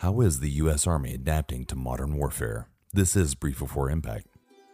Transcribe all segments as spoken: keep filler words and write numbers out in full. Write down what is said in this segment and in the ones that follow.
How is the U S. Army adapting to modern warfare? This is Brief Before Impact.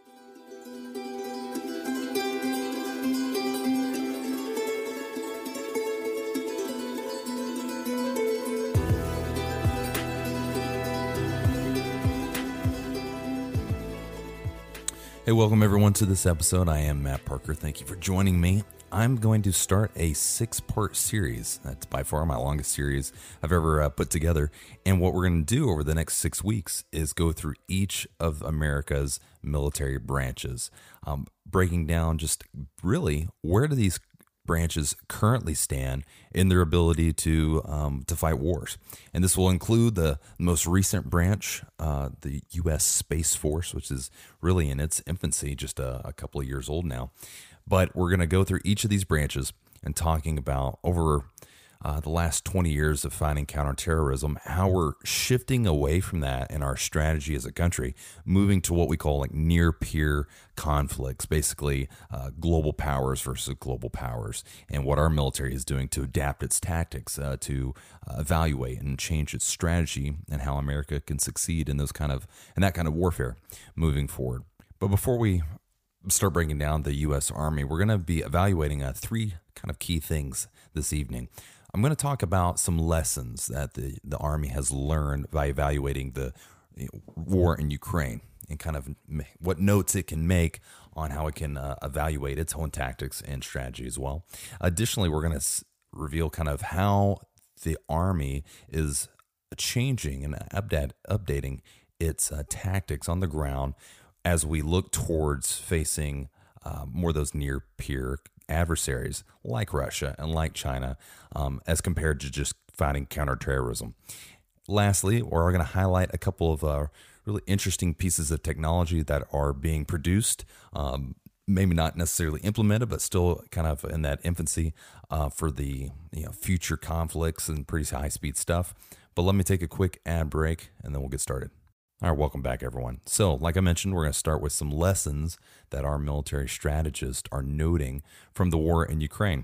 Hey, welcome everyone to this episode. I am Matt Parker. Thank you for joining me. I'm going to start a six-part series. That's by far my longest series I've ever uh, put together. And what we're going to do over the next six weeks is go through each of America's military branches, um, breaking down just really where do these branches currently stand in their ability to um, to fight wars. And this will include the most recent branch, uh, the U S. Space Force, which is really in its infancy, just a, a couple of years old now. But we're going to go through each of these branches and talking about over uh, the last twenty years of fighting counterterrorism, how we're shifting away from that in our strategy as a country, moving to what we call like near-peer conflicts, basically uh, global powers versus global powers, and what our military is doing to adapt its tactics, uh, to uh, evaluate and change its strategy, and how America can succeed in those kind of in that kind of warfare moving forward. But before we start breaking down the U S. Army, we're going to be evaluating uh, three kind of key things this evening. I'm going to talk about some lessons that the, the Army has learned by evaluating the you know, war in Ukraine and kind of what notes it can make on how it can uh, evaluate its own tactics and strategy as well. Additionally, we're going to s- reveal kind of how the Army is changing and update, updating its uh, tactics on the ground as we look towards facing uh, more of those near-peer adversaries like Russia and like China, um, as compared to just fighting counterterrorism. Lastly, we're going to highlight a couple of uh, really interesting pieces of technology that are being produced, um, maybe not necessarily implemented, but still kind of in that infancy uh, for the you know future conflicts and pretty high-speed stuff. But let me take a quick ad break, and then we'll get started. All right, welcome back, everyone. So, like I mentioned, we're going to start with some lessons that our military strategists are noting from the war in Ukraine.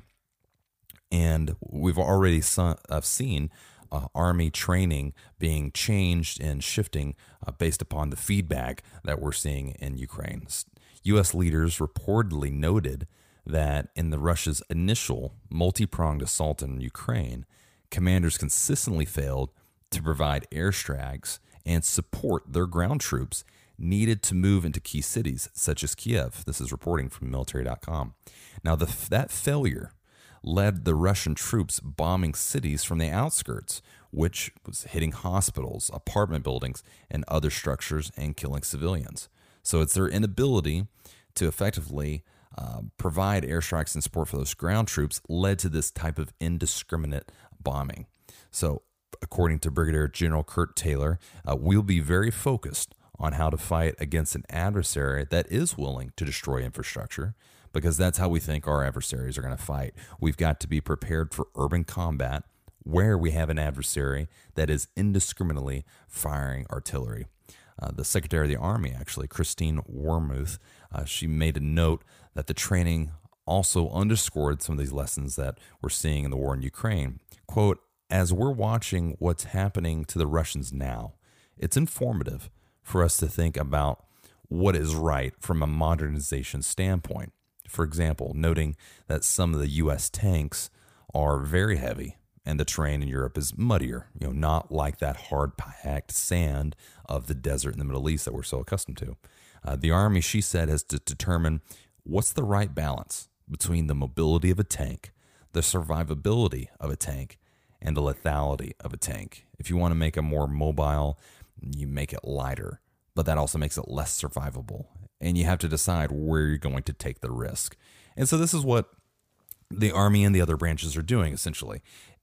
And we've already saw, uh, seen uh, Army training being changed and shifting uh, based upon the feedback that we're seeing in Ukraine. U S leaders reportedly noted that in the Russia's initial multi-pronged assault in Ukraine, commanders consistently failed to provide airstrikes and support their ground troops needed to move into key cities such as Kiev. This is reporting from military dot com. Now, the, that failure led the Russian troops bombing cities from the outskirts, which was hitting hospitals, apartment buildings, and other structures and killing civilians. So it's their inability to effectively uh, provide airstrikes and support for those ground troops led to this type of indiscriminate bombing. So according to Brigadier General Kurt Taylor, uh, we'll be very focused on how to fight against an adversary that is willing to destroy infrastructure, because that's how we think our adversaries are going to fight. We've got to be prepared for urban combat where we have an adversary that is indiscriminately firing artillery. Uh, the Secretary of the Army, actually, Christine Wormuth, uh, she made a note that the training also underscored some of these lessons that we're seeing in the war in Ukraine. Quote, "As we're watching what's happening to the Russians now, it's informative for us to think about what is right from a modernization standpoint. For example, noting that some of the U S tanks are very heavy and the terrain in Europe is muddier, you know, not like that hard-packed sand of the desert in the Middle East that we're so accustomed to. Uh, the Army, she said, has to determine what's the right balance between the mobility of a tank, the survivability of a tank, and the lethality of a tank. If you want to make a more mobile, you make it lighter, but that also makes it less survivable. And you have to decide where you're going to take the risk." And so this is what the Army and the other branches are doing, essentially,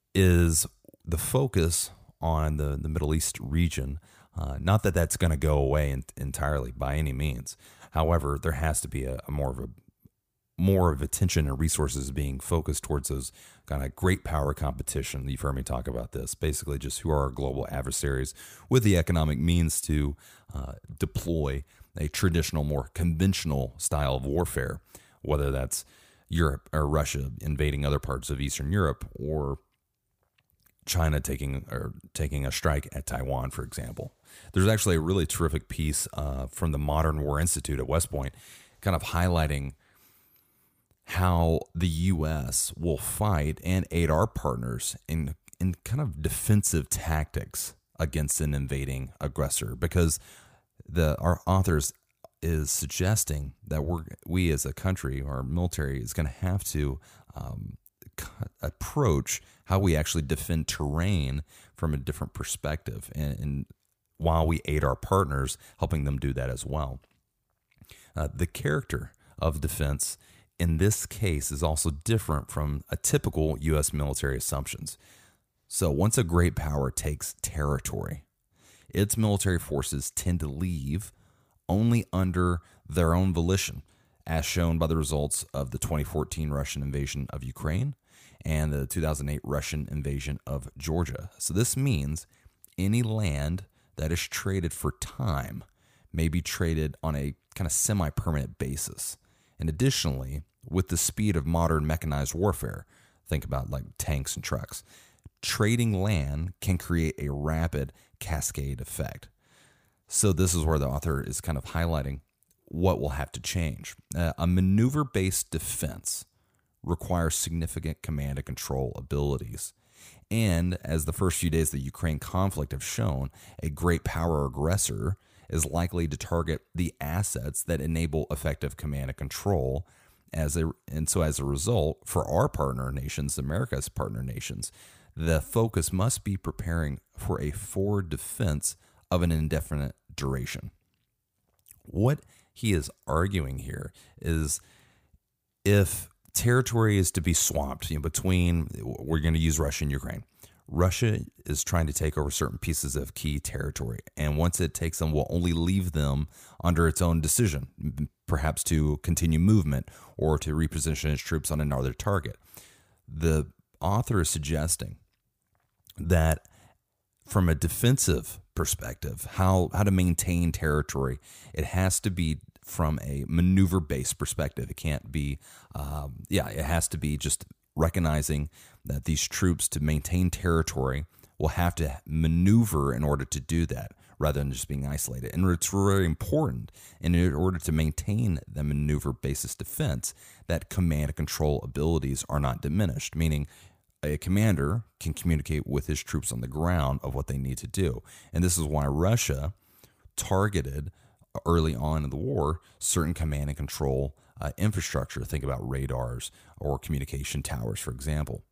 is the focus on the, the Middle East region. Uh, not that that's going to go away in, entirely by any means. However, there has to be a, a more of a more of attention and resources being focused towards those kind of great power competition. You've heard me talk about this. Basically, just who are our global adversaries with the economic means to uh, deploy a traditional, more conventional style of warfare, whether that's Europe or Russia invading other parts of Eastern Europe, or China taking or taking a strike at Taiwan, for example. There's actually a really terrific piece uh, from the Modern War Institute at West Point, kind of highlighting how the U S will fight and aid our partners in in kind of defensive tactics against an invading aggressor, because the our authors is suggesting that we're we as a country, our military, is going to have to um, approach how we actually defend terrain from a different perspective, and, and while we aid our partners, helping them do that as well. Uh, the character of defense in this case is also different from a typical U S military assumptions. So once a great power takes territory, its military forces tend to leave only under their own volition, as shown by the results of the twenty fourteen Russian invasion of Ukraine and the two thousand eight Russian invasion of Georgia. So this means any land that is traded for time may be traded on a kind of semi-permanent basis. And additionally, with the speed of modern mechanized warfare, think about like tanks and trucks, trading land can create a rapid cascade effect. So this is where the author is kind of highlighting what will have to change. Uh, a maneuver-based defense requires significant command and control abilities. And as the first few days of the Ukraine conflict have shown, a great power aggressor is likely to target the assets that enable effective command and control. As a, and so as a result, for our partner nations, America's partner nations, the focus must be preparing for a forward defense of an indefinite duration. What he is arguing here is if territory is to be swamped, you know, between, we're going to use Russia and Ukraine. Russia is trying to take over certain pieces of key territory, and once it takes them, will only leave them under its own decision, perhaps to continue movement or to reposition its troops on another target. The author is suggesting that from a defensive perspective, how, how to maintain territory, it has to be from a maneuver-based perspective. It can't be, um, yeah, it has to be just recognizing that these troops, to maintain territory, will have to maneuver in order to do that, rather than just being isolated. And it's really important, in order to maintain the maneuver-based defense, that command and control abilities are not diminished, meaning a commander can communicate with his troops on the ground of what they need to do. And this is why Russia targeted early on in the war certain command and control uh, infrastructure. Think about radars or communication towers, for example.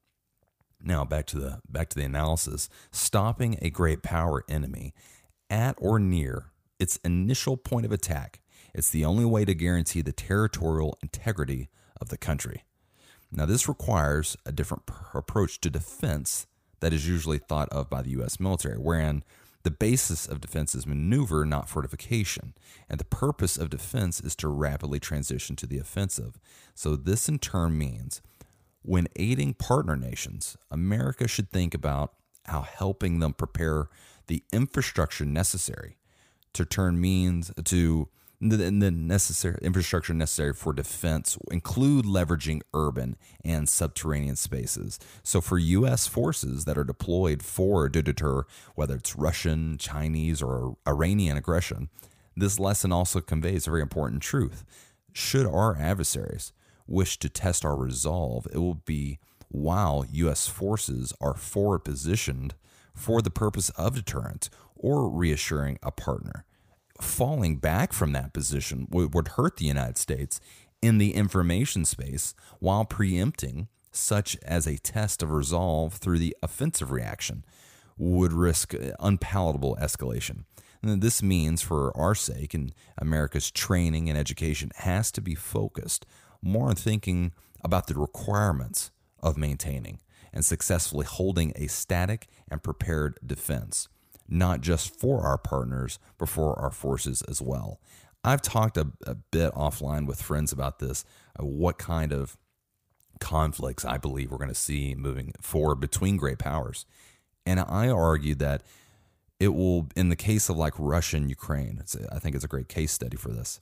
Now back to the back to the analysis. Stopping a great power enemy at or near its initial point of attack, it's the only way to guarantee the territorial integrity of the country. Now, this requires a different pr- approach to defense that is usually thought of by the U S military, wherein the basis of defense is maneuver, not fortification, and the purpose of defense is to rapidly transition to the offensive. So this in turn means when aiding partner nations, America should think about how helping them prepare the infrastructure necessary to turn means to the, the necessary infrastructure necessary for defense include leveraging urban and subterranean spaces. So for U S forces that are deployed for to deter whether it's Russian, Chinese, or Iranian aggression, this lesson also conveys a very important truth. Should our adversaries wish to test our resolve, it will be while U S forces are forward positioned for the purpose of deterrence or reassuring a partner. Falling back from that position would, would hurt the United States in the information space, while preempting, such as a test of resolve through the offensive reaction, would risk unpalatable escalation. And this means, for our sake, and America's training and education has to be focused more on thinking about the requirements of maintaining and successfully holding a static and prepared defense, not just for our partners, but for our forces as well. I've talked a, a bit offline with friends about this, uh, what kind of conflicts I believe we're going to see moving forward between great powers. And I argue that it will, in the case of like Russia and Ukraine, it's, I think it's a great case study for this.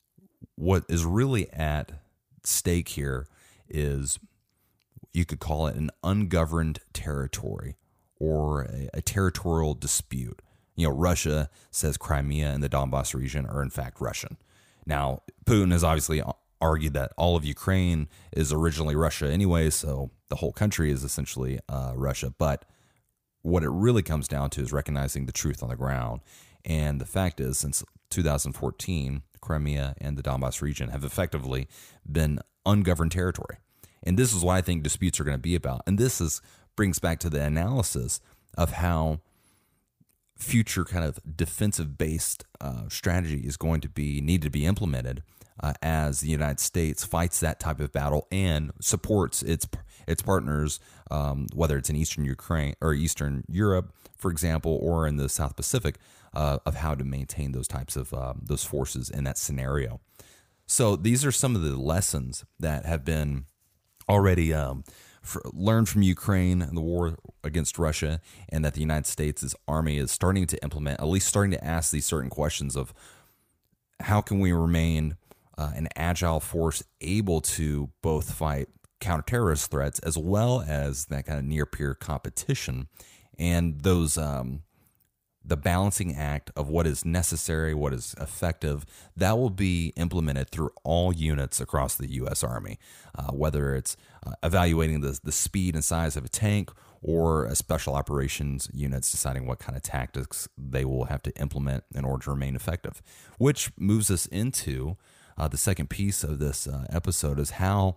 What is really at stake here is, you could call it an ungoverned territory, or a, a territorial dispute. You know, Russia says Crimea and the Donbass region are in fact Russian. Now, Putin has obviously argued that all of Ukraine is originally Russia anyway, so the whole country is essentially uh, Russia. But what it really comes down to is recognizing the truth on the ground. And the fact is, since two thousand fourteen, Crimea and the Donbass region have effectively been ungoverned territory. And this is what I think disputes are going to be about. And this is brings back to the analysis of how future kind of defensive-based uh, strategy is going to be need to be implemented uh, as the United States fights that type of battle and supports its its partners, um, whether it's in Eastern Ukraine or Eastern Europe, for example, or in the South Pacific, uh, of how to maintain those types of uh, those forces in that scenario. So these are some of the lessons that have been already um, for, learned from Ukraine and the war against Russia, and that the United States' army is starting to implement, at least starting to ask these certain questions of how can we remain uh, an agile force able to both fight counterterrorist threats as well as that kind of near-peer competition, and those um, the balancing act of what is necessary, what is effective, that will be implemented through all units across the U S. Army, uh, whether it's uh, evaluating the, the speed and size of a tank or a special operations units deciding what kind of tactics they will have to implement in order to remain effective, which moves us into uh, the second piece of this uh, episode is how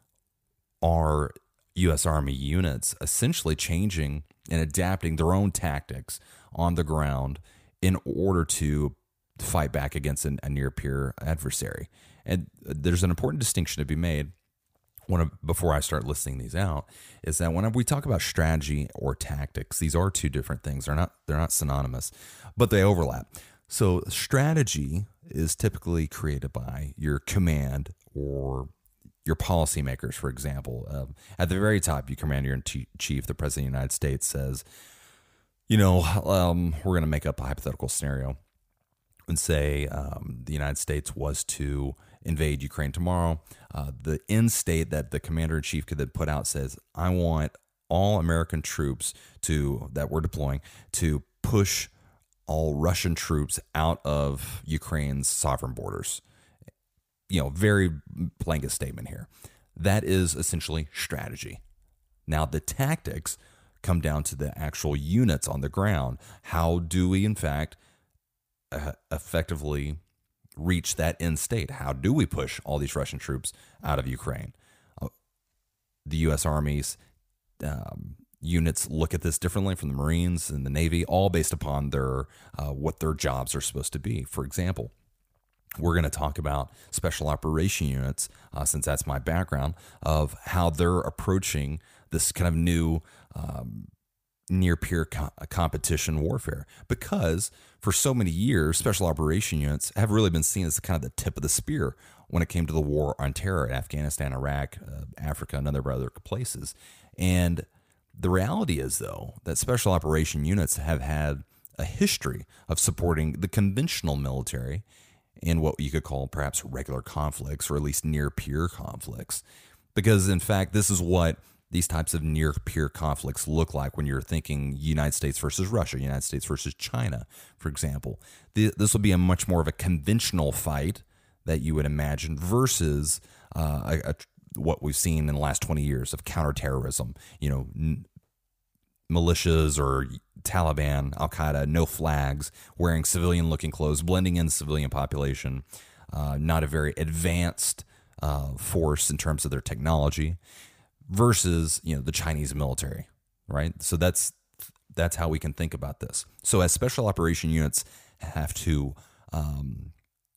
are U S. Army units essentially changing and adapting their own tactics on the ground in order to fight back against an, a near-peer adversary. And there's an important distinction to be made when, before I start listing these out, is that whenever we talk about strategy or tactics, these are two different things. They're not they're not synonymous, but they overlap. So strategy is typically created by your command or your policymakers, for example. Um, at the very top, your commander-in-chief, the President of the United States, says, you know, um, we're going to make up a hypothetical scenario and say um, the United States was to invade Ukraine tomorrow. Uh, the end state that the commander-in-chief could then put out says, I want all American troops to that we're deploying to push all Russian troops out of Ukraine's sovereign borders. You know, very blanket statement here. That is essentially strategy. Now, the tactics come down to the actual units on the ground. How do we, in fact, uh, effectively reach that end state? How do we push all these Russian troops out of Ukraine? Uh, the U S. Army's um, units look at this differently from the Marines and the Navy, all based upon their uh, what their jobs are supposed to be. For example, we're going to talk about special operation units, uh, since that's my background, of how they're approaching this kind of new um, near-peer co- competition warfare. Because for so many years, special operation units have really been seen as kind of the tip of the spear when it came to the war on terror in Afghanistan, Iraq, uh, Africa, and other other places. And the reality is, though, that special operation units have had a history of supporting the conventional military in what you could call perhaps regular conflicts, or at least near-peer conflicts. Because, in fact, this is what these types of near-peer conflicts look like when you're thinking United States versus Russia, United States versus China, for example. This will be a much more of a conventional fight that you would imagine versus uh, a, a, what we've seen in the last twenty years of counterterrorism, you know, n- militias or Taliban, Al-Qaeda, no flags, wearing civilian-looking clothes, blending in the civilian population, uh, not a very advanced uh, force in terms of their technology, versus, you know, the Chinese military, right? So that's that's how we can think about this. So as special operation units have to um,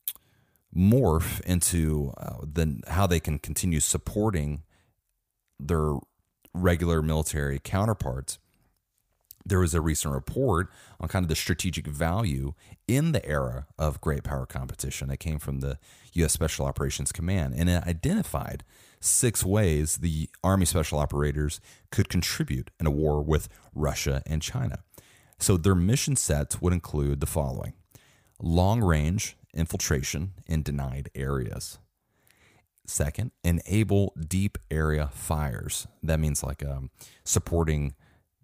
morph into uh, the, how they can continue supporting their regular military counterparts, there was a recent report on kind of the strategic value in the era of great power competition that came from the U S. Special Operations Command, and it identified six ways the Army Special Operators could contribute in a war with Russia and China. So their mission sets would include the following: long-range infiltration in denied areas. Second, enable deep area fires. That means like um, supporting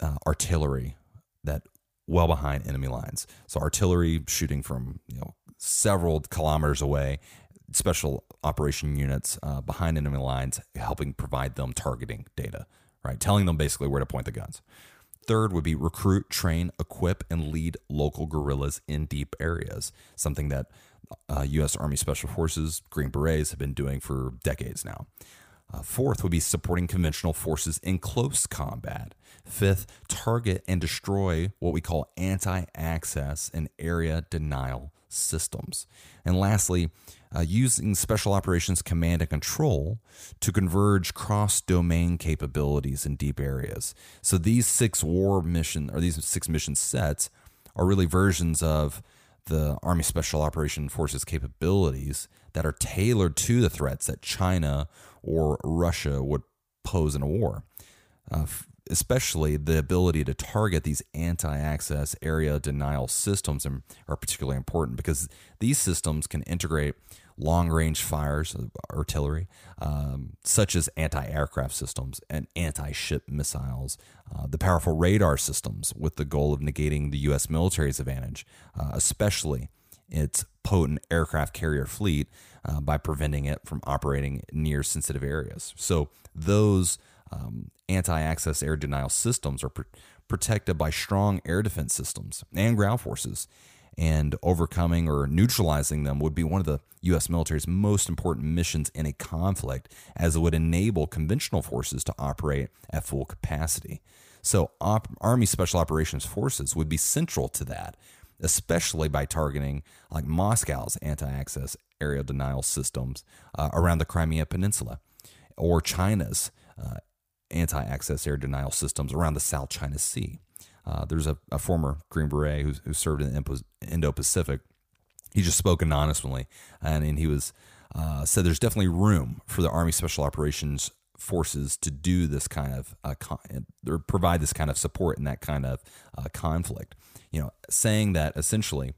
uh, artillery that well behind enemy lines. So artillery shooting from you know several kilometers away, special operation units uh, behind enemy lines, helping provide them targeting data, right? Telling them basically where to point the guns. Third would be recruit, train, equip, and lead local guerrillas in deep areas, something that uh, U S Army Special Forces, Green Berets, have been doing for decades now. Uh, fourth would be supporting conventional forces in close combat. Fifth, target and destroy what we call anti-access and area denial systems. And lastly, uh, using Special Operations Command and Control to converge cross-domain capabilities in deep areas. So these six war mission or these six mission sets are really versions of the Army Special Operations Forces capabilities that are tailored to the threats that China or Russia would pose in a war. Uh, especially the ability to target these anti-access area denial systems are particularly important because these systems can integrate long-range fires, artillery, um, such as anti-aircraft systems and anti-ship missiles, uh, the powerful radar systems with the goal of negating the U S military's advantage, uh, especially its potent aircraft carrier fleet uh, by preventing it from operating near sensitive areas. So those um, anti-access air denial systems are pr- protected by strong air defense systems and ground forces, and overcoming or neutralizing them would be one of the U S military's most important missions in a conflict, as it would enable conventional forces to operate at full capacity. So op- Army Special Operations Forces would be central to that, especially by targeting like Moscow's anti-access area denial systems uh, around the Crimea Peninsula, or China's uh, anti-access air denial systems around the South China Sea. Uh, there's a, a former Green Beret who, who served in the Indo-Pacific. He just spoke anonymously, and, and he was uh, said there's definitely room for the Army Special Operations Forces to do this kind of uh, con- or provide this kind of support in that kind of uh, conflict. You know, saying that essentially,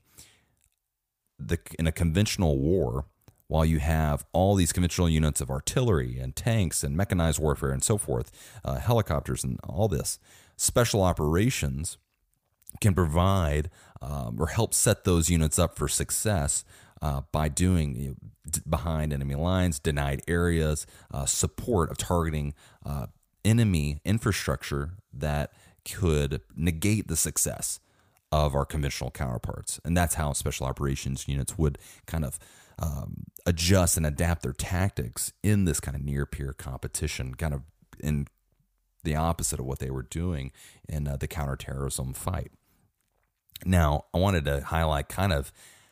the in a conventional war, while you have all these conventional units of artillery and tanks and mechanized warfare and so forth, uh, helicopters and all this, special operations can provide um, or help set those units up for success uh, by doing you know, d- behind enemy lines, denied areas, uh, support of targeting uh, enemy infrastructure that could negate the success of our conventional counterparts. And that's how special operations units would kind of um, adjust and adapt their tactics in this kind of near-peer competition, kind of in the opposite of what they were doing in uh, the counterterrorism fight. Now, I wanted to highlight kind of,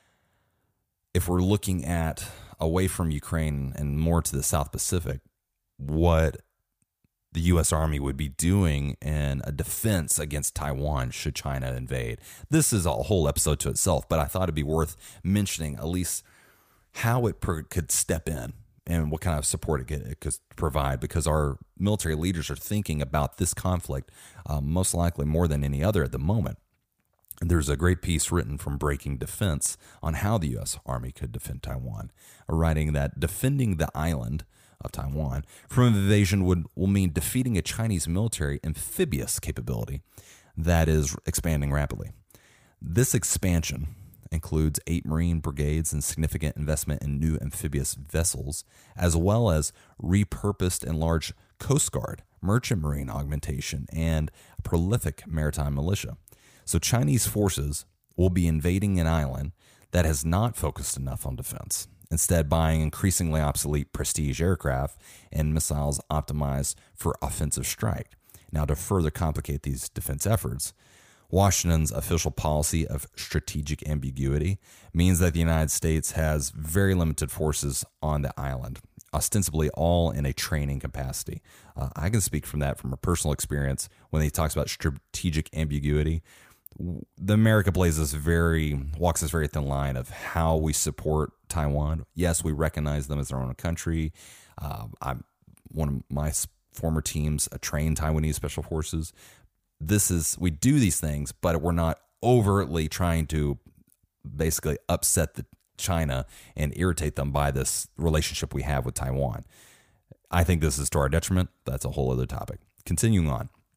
if we're looking at away from Ukraine and more to the South Pacific, what the U S Army would be doing in a defense against Taiwan should China invade. This is a whole episode to itself, but I thought it'd be worth mentioning at least how it per- could step in and what kind of support it could, it could provide, because our military leaders are thinking about this conflict um, most likely more than any other at the moment. And there's a great piece written from Breaking Defense on how the U S Army could defend Taiwan, writing that defending the island of Taiwan from invasion would will mean defeating a Chinese military amphibious capability that is expanding rapidly. This expansion includes eight Marine brigades and significant investment in new amphibious vessels, as well as repurposed and large Coast Guard, merchant marine augmentation, and a prolific maritime militia. So Chinese forces will be invading an island that has not focused enough on defense, instead buying increasingly obsolete prestige aircraft and missiles optimized for offensive strike. Now, to further complicate these defense efforts, Washington's official policy of strategic ambiguity means that the United States has very limited forces on the island, ostensibly all in a training capacity. Uh, I can speak from that from a personal experience. When he talks about strategic ambiguity, the America plays this very, walks this very thin line of how we support Taiwan. Yes, we recognize them as their own country. Uh, I'm one of my former teams, a trained Taiwanese special forces. This is, we do these things, but we're not overtly trying to basically upset the China and irritate them by this relationship we have with Taiwan. I think this is to our detriment. That's a whole other topic. Continuing on.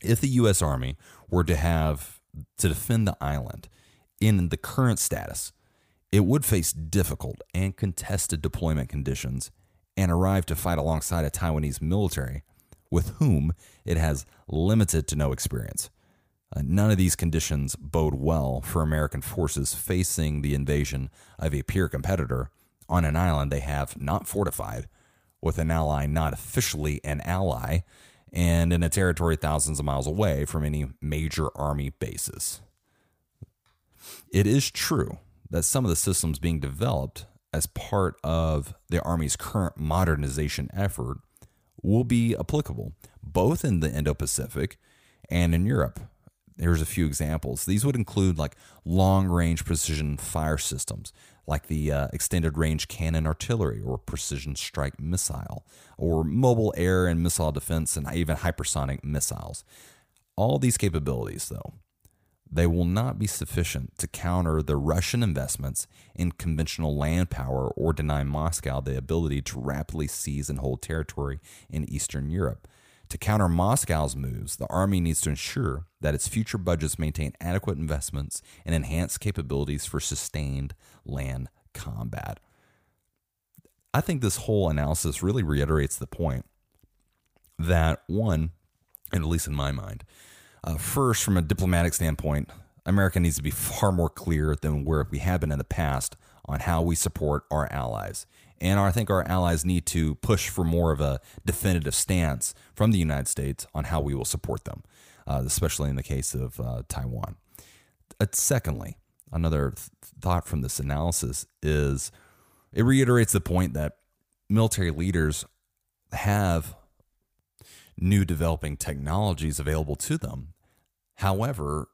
If the U S Army were to have to defend the island in the current status, it would face difficult and contested deployment conditions and arrive to fight alongside a Taiwanese military with whom it has limited to no experience. Uh, none of these conditions bode well for American forces facing the invasion of a peer competitor on an island they have not fortified, with an ally not officially an ally, and in a territory thousands of miles away from any major Army bases. It is true that some of the systems being developed as part of the Army's current modernization effort will be applicable both in the Indo-Pacific and in Europe. Here's a few examples. These would include like long-range precision fire systems, like the uh, Extended Range Cannon Artillery or Precision Strike Missile, or mobile air and missile defense, and even hypersonic missiles. All these capabilities, though, they will not be sufficient to counter the Russian investments in conventional land power or deny Moscow the ability to rapidly seize and hold territory in Eastern Europe. To counter Moscow's moves, the Army needs to ensure that its future budgets maintain adequate investments and enhanced capabilities for sustained land combat. I think this whole analysis really reiterates the point that, one, and at least in my mind, uh, first, from a diplomatic standpoint, America needs to be far more clear than where we have been in the past on how we support our allies. And I think our allies need to push for more of a definitive stance from the United States on how we will support them, uh, especially in the case of uh, Taiwan. Uh, secondly, another th- thought from this analysis is it reiterates the point that military leaders have new developing technologies available to them. However,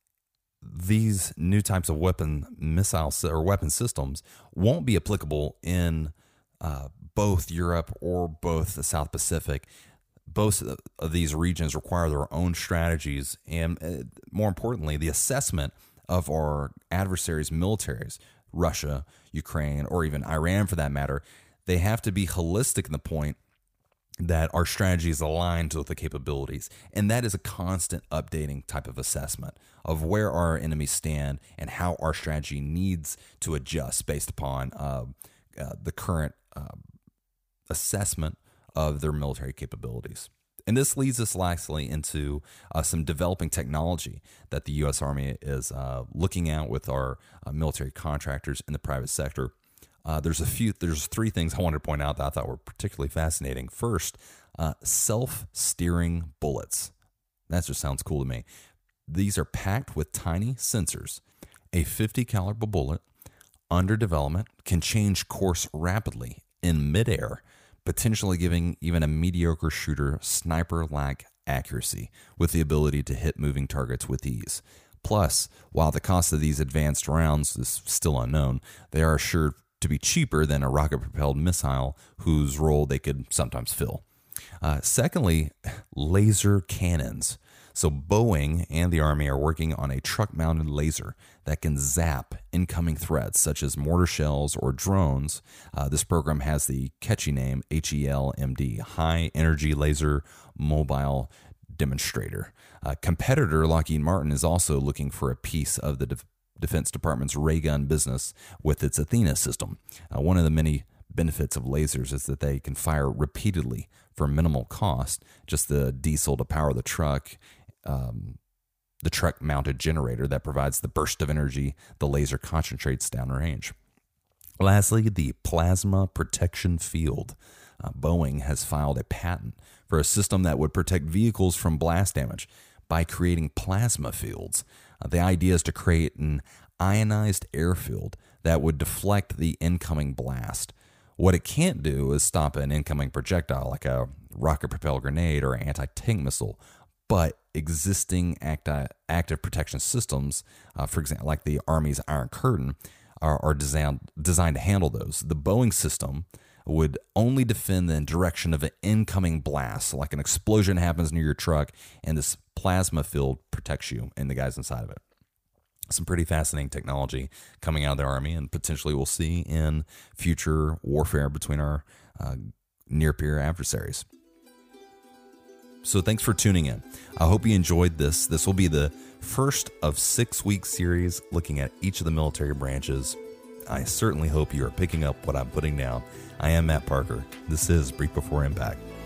these new types of weapon missiles or weapon systems won't be applicable in uh, both Europe or both the South Pacific. Both of these regions require their own strategies and, uh, more importantly, the assessment of our adversaries' militaries, Russia, Ukraine, or even Iran for that matter. They have to be holistic in the point that our strategy is aligned with the capabilities. And that is a constant updating type of assessment of where our enemies stand and how our strategy needs to adjust based upon uh, uh, the current uh, assessment of their military capabilities. And this leads us lastly into uh, some developing technology that the U S Army is uh, looking at with our uh, military contractors in the private sector. Uh, there's a few, there's three things I wanted to point out that I thought were particularly fascinating. First, uh, self-steering bullets. That just sounds cool to me. These are packed with tiny sensors. A fifty caliber bullet under development can change course rapidly in midair, potentially giving even a mediocre shooter sniper-like accuracy with the ability to hit moving targets with ease. Plus, while the cost of these advanced rounds is still unknown, they are assured to be cheaper than a rocket-propelled missile whose role they could sometimes fill. Uh, secondly, laser cannons. So Boeing and the Army are working on a truck-mounted laser that can zap incoming threats such as mortar shells or drones. Uh, this program has the catchy name H E L M D, High Energy Laser Mobile Demonstrator. Uh, competitor Lockheed Martin is also looking for a piece of the de- Defense Department's ray gun business with its Athena system. Uh, one of the many benefits of lasers is that they can fire repeatedly for minimal cost, just the diesel to power the truck, um, the truck-mounted generator that provides the burst of energy the laser concentrates downrange. Lastly, the plasma protection field. Uh, Boeing has filed a patent for a system that would protect vehicles from blast damage by creating plasma fields. Uh, the idea is to create an ionized airfield that would deflect the incoming blast. What it can't do is stop an incoming projectile like a rocket-propelled grenade or anti-tank missile, but existing acti- active protection systems, uh, for example, like the Army's Iron Curtain, are, are designed, designed to handle those. The Boeing system would only defend the direction of an incoming blast, like an explosion happens near your truck, and this plasma field protects you and the guys inside of it. Some pretty fascinating technology coming out of the Army, and potentially we'll see in future warfare between our uh, near-peer adversaries. So thanks for tuning in. I hope you enjoyed this. This will be the first of six week series looking at each of the military branches. I certainly hope you are picking up what I'm putting down. I am Matt Parker. This is Brief Before Impact.